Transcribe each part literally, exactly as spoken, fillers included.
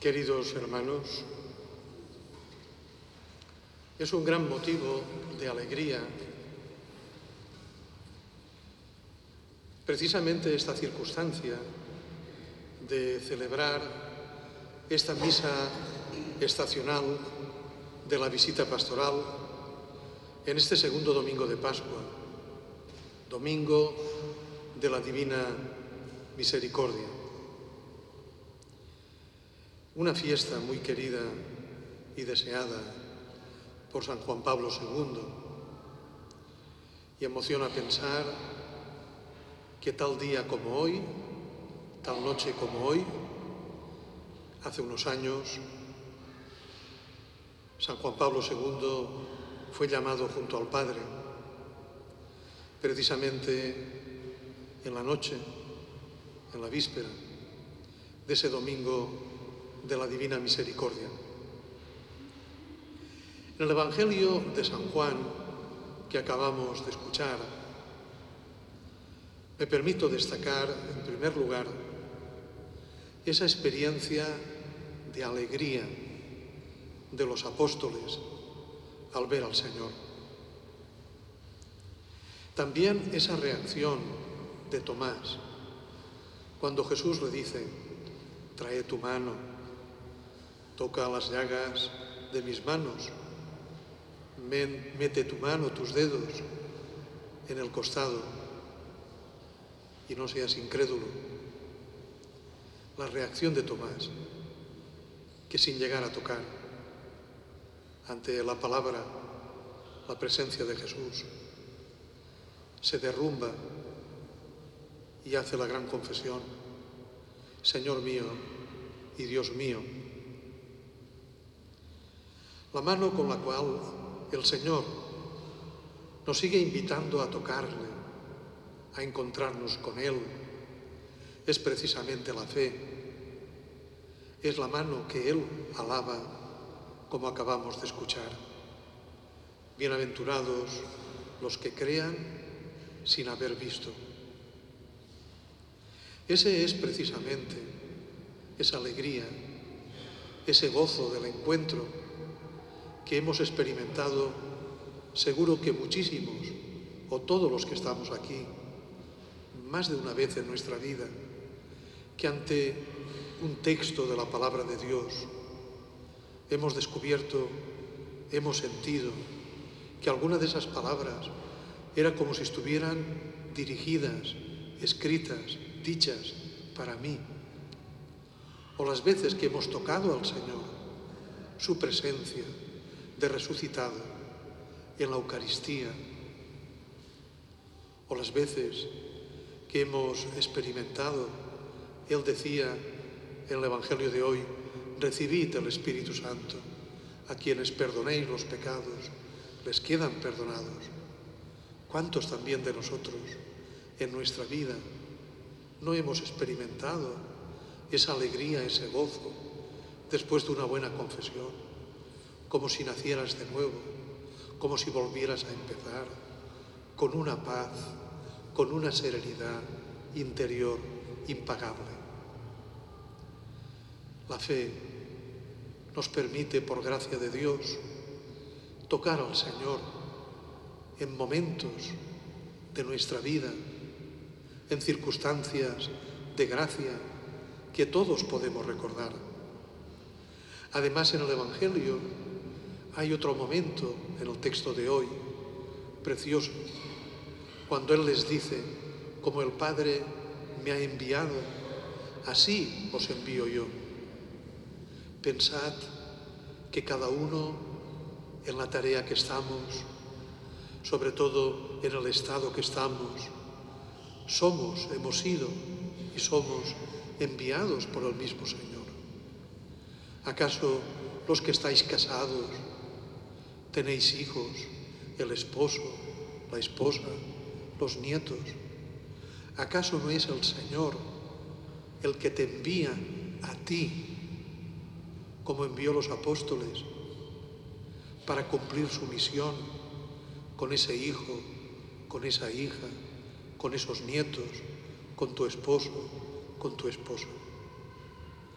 Queridos hermanos, es un gran motivo de alegría precisamente esta circunstancia de celebrar esta misa estacional de la visita pastoral en este segundo domingo de Pascua, domingo de la Divina Misericordia. Una fiesta muy querida y deseada por San Juan Pablo segundo, y emociona pensar que tal día como hoy, tal noche como hoy, hace unos años, San Juan Pablo segundo fue llamado junto al Padre, precisamente en la noche, en la víspera de ese domingo de la Divina Misericordia. En el Evangelio de San Juan, que acabamos de escuchar, me permito destacar, en primer lugar, esa experiencia de alegría de los apóstoles al ver al Señor. También esa reacción de Tomás, cuando Jesús le dice: trae tu mano, toca las llagas de mis manos, mete tu mano, tus dedos en el costado y no seas incrédulo. La reacción de Tomás, que sin llegar a tocar, ante la palabra, la presencia de Jesús, se derrumba y hace la gran confesión: Señor mío y Dios mío. La mano con la cual el Señor nos sigue invitando a tocarle, a encontrarnos con Él, es precisamente la fe. Es la mano que Él alaba, como acabamos de escuchar. Bienaventurados los que crean sin haber visto. Ese es precisamente esa alegría, ese gozo del encuentro que hemos experimentado, seguro que muchísimos, o todos los que estamos aquí, más de una vez en nuestra vida, que ante un texto de la palabra de Dios hemos descubierto, hemos sentido que alguna de esas palabras era como si estuvieran dirigidas, escritas, dichas para mí. O las veces que hemos tocado al Señor, su presencia de resucitado en la Eucaristía, o las veces que hemos experimentado, Él decía en el Evangelio de hoy: recibid el Espíritu Santo, a quienes perdonéis los pecados, les quedan perdonados. ¿Cuántos también de nosotros en nuestra vida no hemos experimentado esa alegría, ese gozo, después de una buena confesión? Como si nacieras de nuevo, como si volvieras a empezar, con una paz, con una serenidad interior impagable. La fe nos permite, por gracia de Dios, tocar al Señor en momentos de nuestra vida, en circunstancias de gracia que todos podemos recordar. Además, en el Evangelio hay otro momento en el texto de hoy, precioso, cuando Él les dice: como el Padre me ha enviado, así os envío yo. Pensad que cada uno en la tarea que estamos, sobre todo en el estado que estamos, somos, hemos sido y somos enviados por el mismo Señor. ¿Acaso los que estáis casados, tenéis hijos, el esposo, la esposa, los nietos? ¿Acaso no es el Señor el que te envía a ti, como envió a los apóstoles, para cumplir su misión con ese hijo, con esa hija, con esos nietos, con tu esposo, con tu esposa?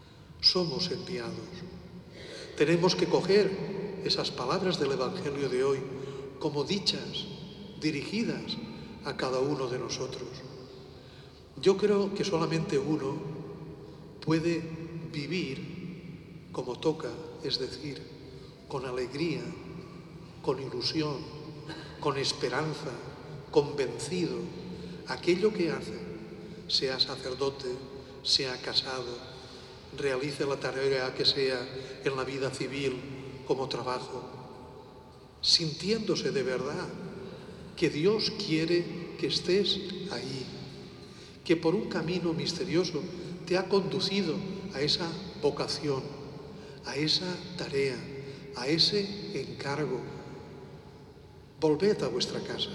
somos enviados. Tenemos que coger esas palabras del Evangelio de hoy como dichas, dirigidas a cada uno de nosotros. Yo creo que solamente uno puede vivir como toca, es decir, con alegría, con ilusión, con esperanza, convencido, aquello que hace, sea sacerdote, sea casado, realice la tarea que sea en la vida civil como trabajo, sintiéndose de verdad que Dios quiere que estés ahí, que por un camino misterioso te ha conducido a esa vocación, a esa tarea, a ese encargo. Volved a vuestra casa.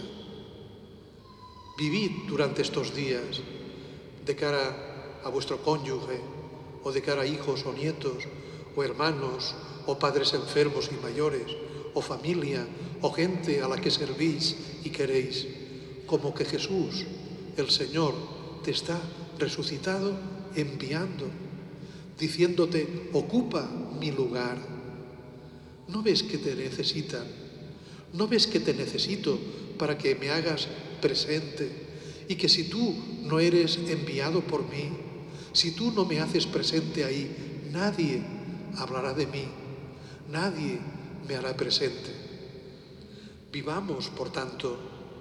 Vivid durante estos días de cara a vuestro cónyuge, o de cara a hijos o nietos, o hermanos, o padres enfermos y mayores, o familia, o gente a la que servís y queréis, como que Jesús, el Señor, te está resucitado enviando, diciéndote, ocupa mi lugar. ¿No ves que te necesitan? ¿No ves que te necesito para que me hagas presente? Y que si tú no eres enviado por mí, si tú no me haces presente ahí, nadie hablará de mí, nadie me hará presente. Vivamos, por tanto,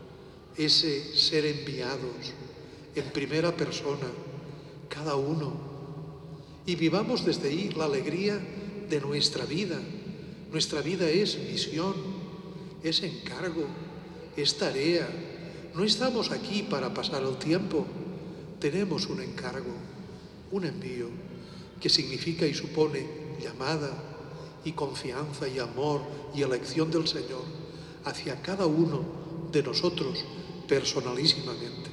ese ser enviados en primera persona, cada uno, y vivamos desde ahí la alegría de nuestra vida. Nuestra vida es misión, es encargo, es tarea. No estamos aquí para pasar el tiempo, tenemos un encargo, un envío, que significa y supone llamada y confianza y amor y elección del Señor hacia cada uno de nosotros personalísimamente.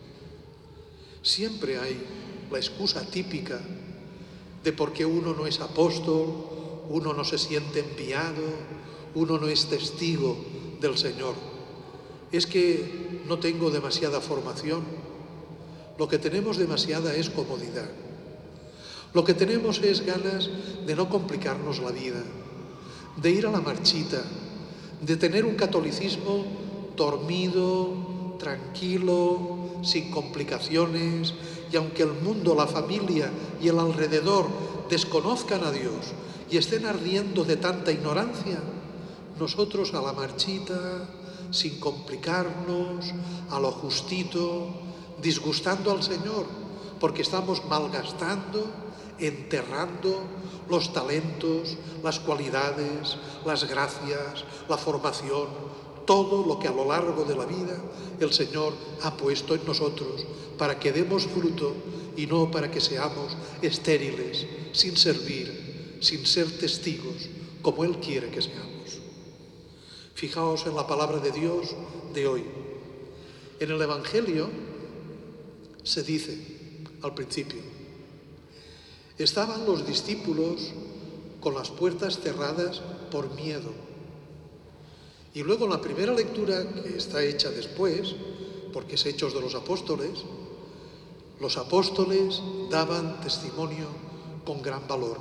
Siempre hay la excusa típica de por qué uno no es apóstol, uno no se siente enviado, uno no es testigo del Señor. Es que no tengo demasiada formación. Lo que tenemos demasiada es comodidad. Lo que tenemos es ganas de no complicarnos la vida, de ir a la marchita, de tener un catolicismo dormido, tranquilo, sin complicaciones, y aunque el mundo, la familia y el alrededor desconozcan a Dios y estén ardiendo de tanta ignorancia, nosotros a la marchita, sin complicarnos, a lo justito, disgustando al Señor, porque estamos malgastando, enterrando los talentos, las cualidades, las gracias, la formación, todo lo que a lo largo de la vida el Señor ha puesto en nosotros para que demos fruto y no para que seamos estériles, sin servir, sin ser testigos, como Él quiere que seamos. Fijaos en la palabra de Dios de hoy. En el Evangelio se dice al principio: estaban los discípulos con las puertas cerradas por miedo. Y luego en la primera lectura, que está hecha después, porque es Hechos de los Apóstoles, los apóstoles daban testimonio con gran valor.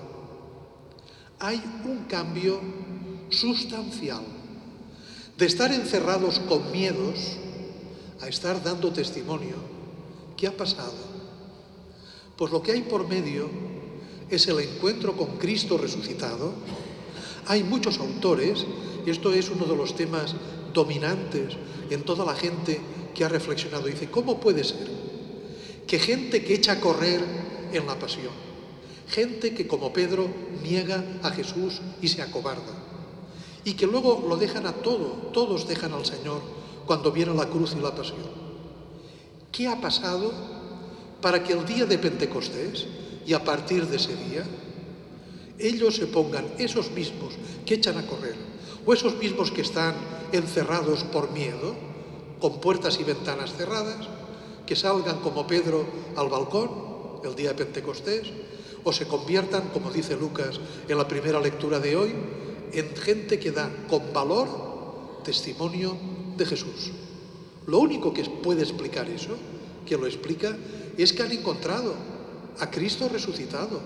Hay un cambio sustancial de estar encerrados con miedos a estar dando testimonio. ¿Qué ha pasado? Pues lo que hay por medio es el encuentro con Cristo resucitado. Hay muchos autores, y esto es uno de los temas dominantes en toda la gente que ha reflexionado. Dice, ¿cómo puede ser que gente que echa a correr en la pasión, gente que como Pedro niega a Jesús y se acobarda, y que luego lo dejan a todo, todos dejan al Señor cuando viene la cruz y la pasión? ¿Qué ha pasado para que el día de Pentecostés y a partir de ese día ellos se pongan, esos mismos que echan a correr, o esos mismos que están encerrados por miedo, con puertas y ventanas cerradas, que salgan como Pedro al balcón el día de Pentecostés, o se conviertan, como dice Lucas en la primera lectura de hoy, en gente que da con valor testimonio de Jesús? Lo único que puede explicar eso, que lo explica, es que han encontrado a Cristo resucitado,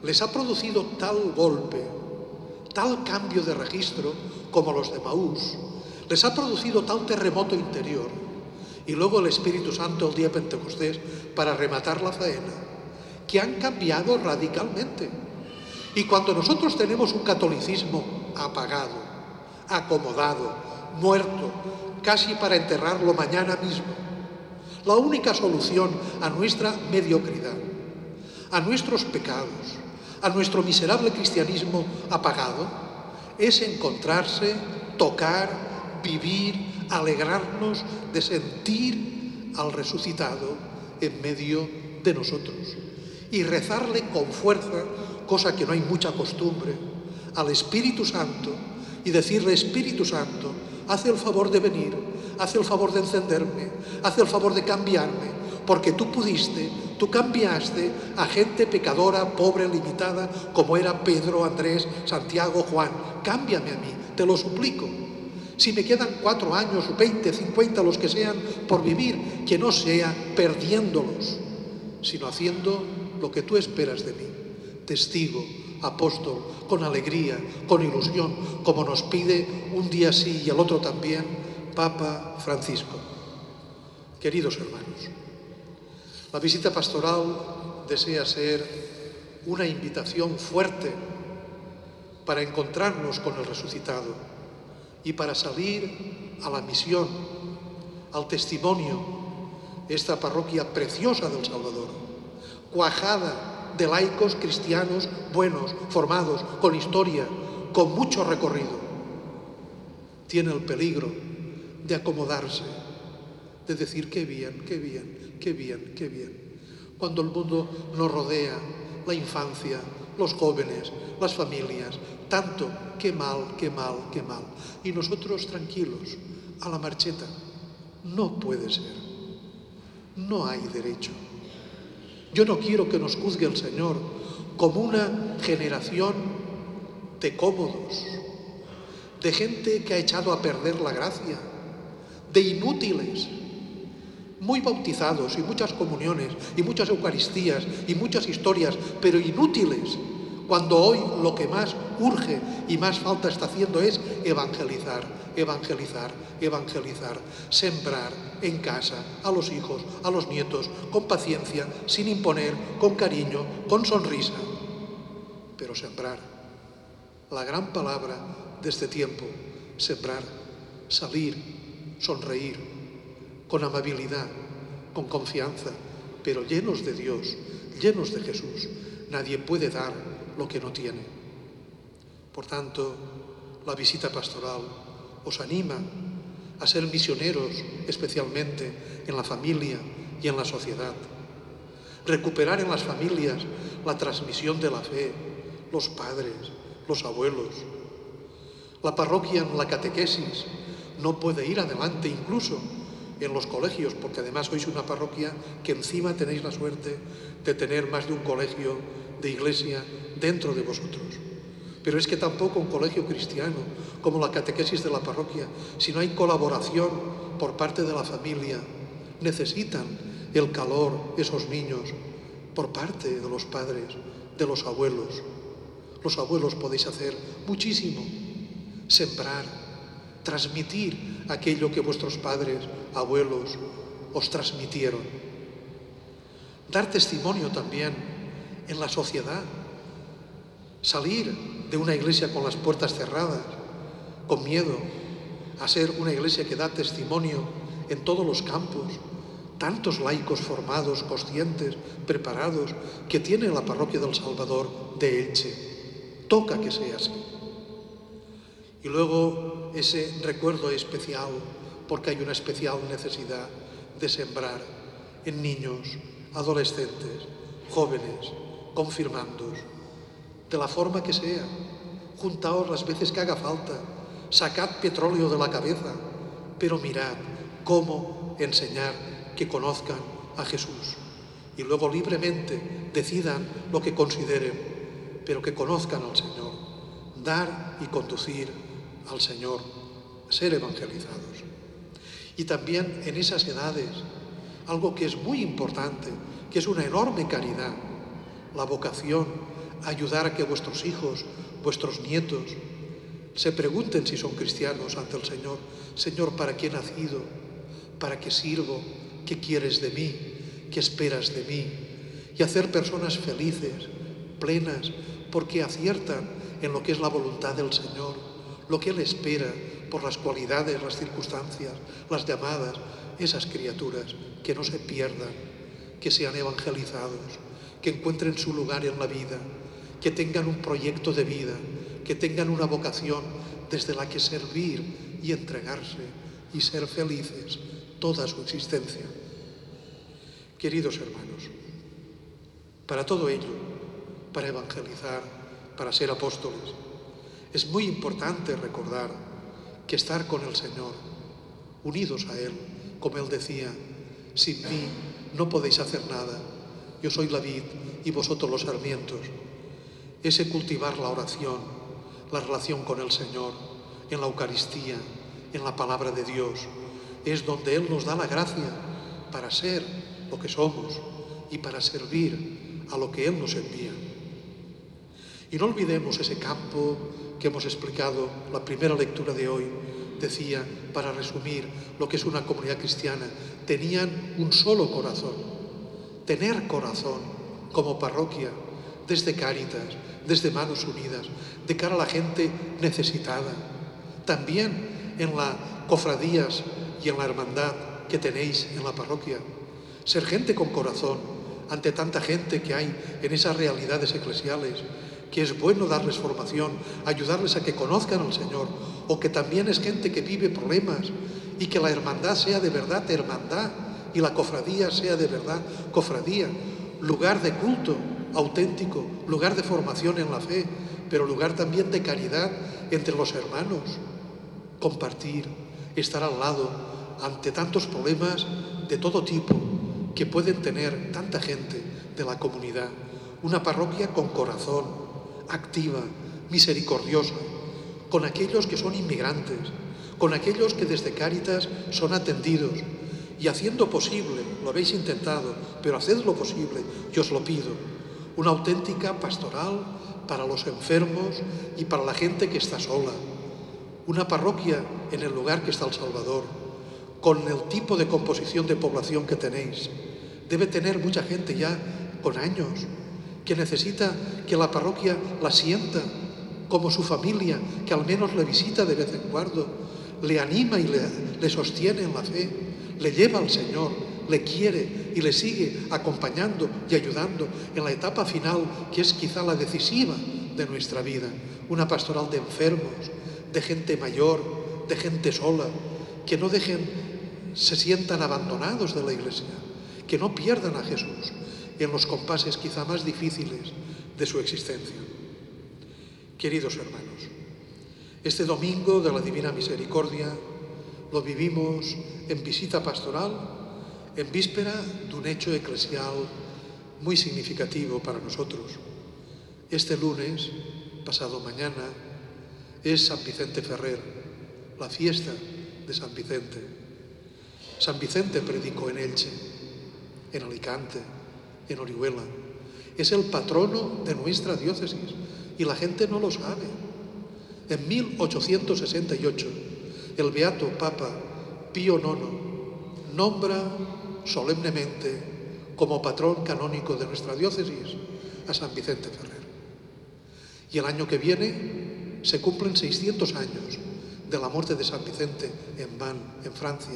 les ha producido tal golpe, tal cambio de registro como los de Maús, les ha producido tal terremoto interior, y luego el Espíritu Santo el día de Pentecostés para rematar la faena, que han cambiado radicalmente. Y cuando nosotros tenemos un catolicismo apagado, acomodado, muerto, casi para enterrarlo mañana mismo, la única solución a nuestra mediocridad, a nuestros pecados, a nuestro miserable cristianismo apagado, es encontrarse, tocar, vivir, alegrarnos de sentir al resucitado en medio de nosotros y rezarle con fuerza, cosa que no hay mucha costumbre, al Espíritu Santo y decirle: Espíritu Santo, haz el favor de venir, haz el favor de encenderme, haz el favor de cambiarme, porque tú pudiste, tú cambiaste a gente pecadora, pobre, limitada, como era Pedro, Andrés, Santiago, Juan. Cámbiame a mí, te lo suplico. Si me quedan cuatro años, veinte, cincuenta, los que sean, por vivir, que no sea perdiéndolos, sino haciendo lo que tú esperas de mí. Testigo, apóstol, con alegría, con ilusión, como nos pide un día sí y el otro también Papa Francisco. Queridos hermanos, la visita pastoral desea ser una invitación fuerte para encontrarnos con el resucitado y para salir a la misión, al testimonio, esta parroquia preciosa del Salvador, cuajada de laicos cristianos buenos, formados, con historia, con mucho recorrido. Tiene el peligro de acomodarse, de decir qué bien, qué bien, qué bien, qué bien. Cuando el mundo nos rodea, la infancia, los jóvenes, las familias, tanto, qué mal, qué mal, qué mal. Y nosotros tranquilos, a la marcheta. No puede ser. No hay derecho. Yo no quiero que nos juzgue el Señor como una generación de cómodos, de gente que ha echado a perder la gracia, de inútiles, muy bautizados y muchas comuniones y muchas eucaristías y muchas historias, pero inútiles, cuando hoy lo que más urge y más falta está haciendo es evangelizar, evangelizar, evangelizar, sembrar en casa a los hijos, a los nietos, con paciencia, sin imponer, con cariño, con sonrisa, pero sembrar. La gran palabra de este tiempo, sembrar, salir, sonreír, con amabilidad, con confianza, pero llenos de Dios, llenos de Jesús. Nadie puede dar lo que no tiene. Por tanto, la visita pastoral os anima a ser misioneros, especialmente en la familia y en la sociedad. Recuperar en las familias la transmisión de la fe, los padres, los abuelos. La parroquia en la catequesis no puede ir adelante incluso en los colegios, porque además sois una parroquia que encima tenéis la suerte de tener más de un colegio de iglesia dentro de vosotros. Pero es que tampoco un colegio cristiano, como la catequesis de la parroquia, si no hay colaboración por parte de la familia, necesitan el calor, esos niños, por parte de los padres, de los abuelos. Los abuelos podéis hacer muchísimo, sembrar, transmitir aquello que vuestros padres, abuelos, os transmitieron. Dar testimonio también en la sociedad, salir de una iglesia con las puertas cerradas, con miedo, a ser una iglesia que da testimonio en todos los campos. Tantos laicos formados, conscientes, preparados, que tiene la parroquia del Salvador de Elche. Toca que sea así. Y luego ese recuerdo especial, porque hay una especial necesidad de sembrar en niños, adolescentes, jóvenes, confirmandos, de la forma que sea. Juntaos las veces que haga falta, sacad petróleo de la cabeza, pero mirad cómo enseñar que conozcan a Jesús. Y luego libremente decidan lo que consideren, pero que conozcan al Señor. Dar y conducir al Señor, ser evangelizados. Y también en esas edades, algo que es muy importante, que es una enorme caridad, la vocación ayudar a que vuestros hijos, vuestros nietos, se pregunten si son cristianos ante el Señor. Señor, ¿para qué he nacido? ¿Para qué sirvo? ¿Qué quieres de mí? ¿Qué esperas de mí? Y hacer personas felices, plenas, porque aciertan en lo que es la voluntad del Señor, lo que Él espera por las cualidades, las circunstancias, las llamadas, esas criaturas, que no se pierdan, que sean evangelizados, que encuentren su lugar en la vida, que tengan un proyecto de vida, que tengan una vocación desde la que servir y entregarse y ser felices toda su existencia. Queridos hermanos, para todo ello, para evangelizar, para ser apóstoles, es muy importante recordar que estar con el Señor, unidos a Él, como Él decía, sin mí no podéis hacer nada, yo soy la vid y vosotros los sarmientos. Ese cultivar la oración, la relación con el Señor, en la Eucaristía, en la palabra de Dios, es donde Él nos da la gracia para ser lo que somos y para servir a lo que Él nos envía. Y no olvidemos ese campo que hemos explicado, la primera lectura de hoy, decía, para resumir lo que es una comunidad cristiana, tenían un solo corazón. Tener corazón como parroquia, desde Cáritas, desde Manos Unidas, de cara a la gente necesitada. También en las cofradías y en la hermandad que tenéis en la parroquia. Ser gente con corazón ante tanta gente que hay en esas realidades eclesiales, que es bueno darles formación, ayudarles a que conozcan al Señor, o que también es gente que vive problemas y que la hermandad sea de verdad hermandad y la cofradía sea de verdad cofradía, lugar de culto auténtico, lugar de formación en la fe, pero lugar también de caridad entre los hermanos. Compartir, estar al lado ante tantos problemas de todo tipo que pueden tener tanta gente de la comunidad. Una parroquia con corazón, activa, misericordiosa, con aquellos que son inmigrantes, con aquellos que desde Cáritas son atendidos, y haciendo posible, lo habéis intentado, pero haced lo posible, yo os lo pido, una auténtica pastoral para los enfermos y para la gente que está sola. Una parroquia en el lugar que está el Salvador, con el tipo de composición de población que tenéis. Debe tener mucha gente ya con años, que necesita que la parroquia la sienta como su familia, que al menos le visita de vez en cuando, le anima y le, le sostiene en la fe, le lleva al Señor, le quiere y le sigue acompañando y ayudando en la etapa final, que es quizá la decisiva de nuestra vida. Una pastoral de enfermos, de gente mayor, de gente sola, que no dejen, se sientan abandonados de la Iglesia, que no pierdan a Jesús en los compases quizá más difíciles de su existencia. Queridos hermanos, este domingo de la Divina Misericordia lo vivimos en visita pastoral, en víspera de un hecho eclesial muy significativo para nosotros. Este lunes, pasado mañana, es San Vicente Ferrer, la fiesta de San Vicente. San Vicente predicó en Elche, en Alicante, en Orihuela. Es el patrono de nuestra diócesis y la gente no lo sabe. En mil ochocientos sesenta y ocho, el beato Papa Pío nono nombra solemnemente como patrón canónico de nuestra diócesis a San Vicente Ferrer. Y el año que viene se cumplen seiscientos años de la muerte de San Vicente en Vannes, en Francia.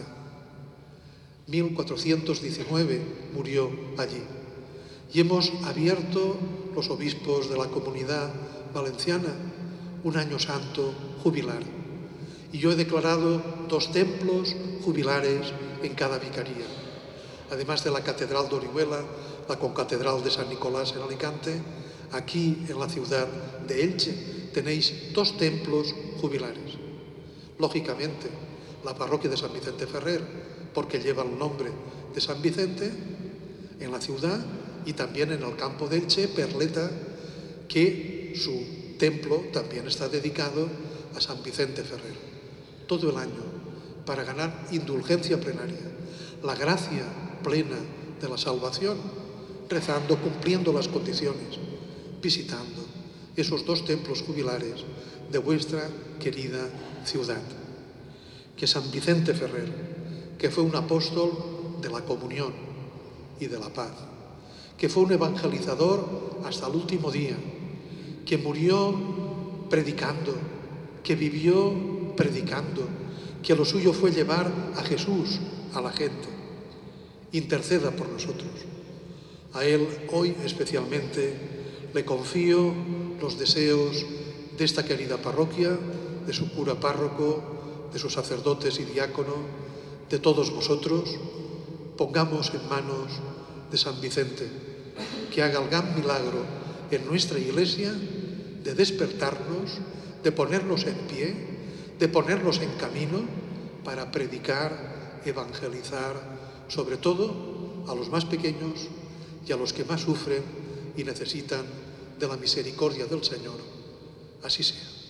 mil cuatrocientos diecinueve murió allí. Y hemos abierto, los obispos de la Comunidad Valenciana, un año santo jubilar. Y yo he declarado dos templos jubilares en cada vicaría. Además de la Catedral de Orihuela, la Concatedral de San Nicolás en Alicante, aquí en la ciudad de Elche tenéis dos templos jubilares. Lógicamente, la parroquia de San Vicente Ferrer, porque lleva el nombre de San Vicente, en la ciudad, y también en el campo de Elche, Perleta, que su templo también está dedicado a San Vicente Ferrer. Todo el año, para ganar indulgencia plenaria, la gracia plena de la salvación, rezando, cumpliendo las condiciones, visitando esos dos templos jubilares de vuestra querida ciudad. Que San Vicente Ferrer, que fue un apóstol de la comunión y de la paz, que fue un evangelizador hasta el último día, que murió predicando, que vivió predicando, que lo suyo fue llevar a Jesús a la gente, interceda por nosotros. A él hoy especialmente le confío los deseos de esta querida parroquia, de su cura párroco, de sus sacerdotes y diácono, de todos vosotros. Pongamos en manos de San Vicente, que haga el gran milagro en nuestra Iglesia de despertarnos, de ponernos en pie, de ponernos en camino para predicar, evangelizar, sobre todo a los más pequeños y a los que más sufren y necesitan de la misericordia del Señor. Así sea.